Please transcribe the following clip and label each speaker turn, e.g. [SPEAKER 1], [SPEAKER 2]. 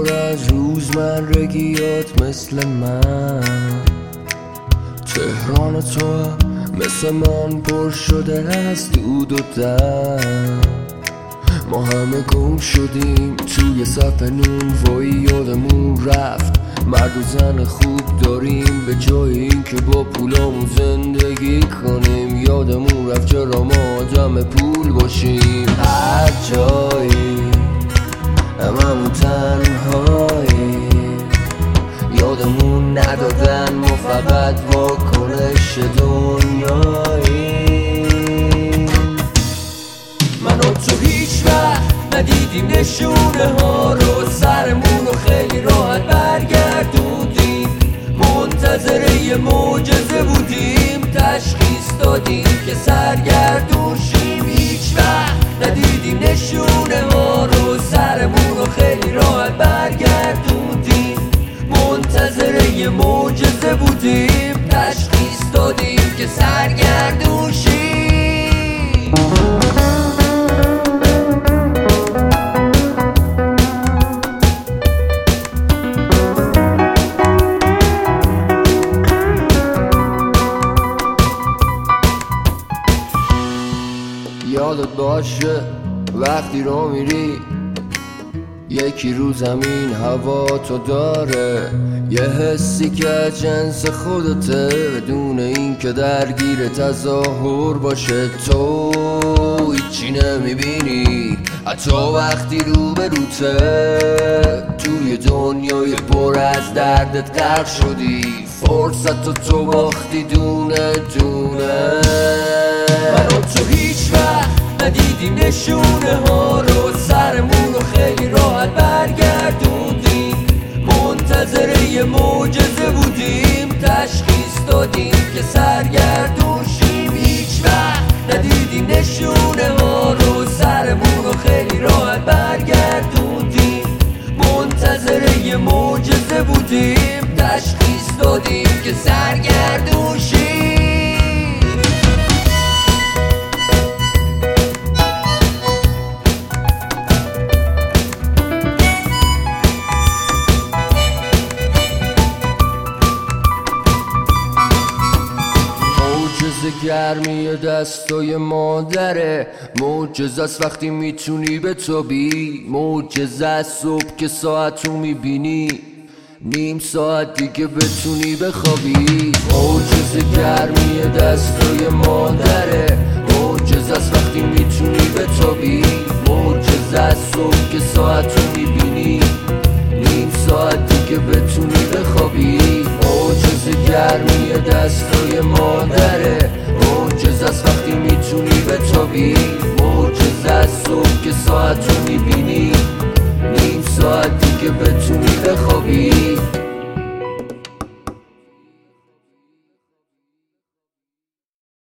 [SPEAKER 1] پر از روزمرگیات مثل من. تهران تو هم مثل من پر شده از دود و دم. ما همه گم شدیم توی صف نون، وای یادمون رفت مرد و زن خوب داریم به جای این که با پولامون زندگی کنیم. یادمون رفت چرا ما آدم پول باشیم. هر جایی هممون تنهایی، یادمون ندادن ما فقط واکنش دنیایی. من و تو هیچ وقت ندیدیم نشونه ها رو، سرمون رو خیلی راحت برگردوندیم. منتظر یه معجزه بودیم، تشخیص دادیم که سرگردون شیم. هیچ وقت ندیدیم نشونه ها رو، سرمون رو خیلی راحت برگردوندیم. منتظر یه معجزه بودیم، تشخیص دادیم که سرگردون شیم. یادت باشه وقتی رو میری یکی رو زمین هوا تو داره، یه حسی که جنس خودته بدون این که درگیر تظاهر باشه. تو هیچی نمیبینی حتی وقتی رو به روته، توی دنیای پر از دردت غرق شدی، فرصت تو باختی دونه دونه. من و تو هیچ وقت ندیدیم نشونه ها رو، سرمون رو خیلی راحت برگردوندیم. منتظر یه معجزه بودیم، تشخیص دادیم که سرگردون شیم. هیچ وقت ندیدیم نشونه ها رو، سرمون رو خیلی راحت برگردوندیم. منتظر یه معجزه بودیم، تشخیص دادیم که سرگردون شیم. معجزه گرمی دستای مادره، معجزه است وقتی میتونی بتابی، معجزه است صبح که ساعتو میبینی نیم ساعت دیگه بتونی بخوابی. معجزه گرمی دستای مادره، معجزه است وقتی میتونی بتابی، معجزه است صبح که ساعتو میبینی نیم ساعت دیگه بتونی بخوابی. معجزه گرمی دستای مادره، معجزه است وقتی میتونی بتابی، معجزه است صبح که ساعتو میبینی نیم ساعت دیگه بتونی بخوابی.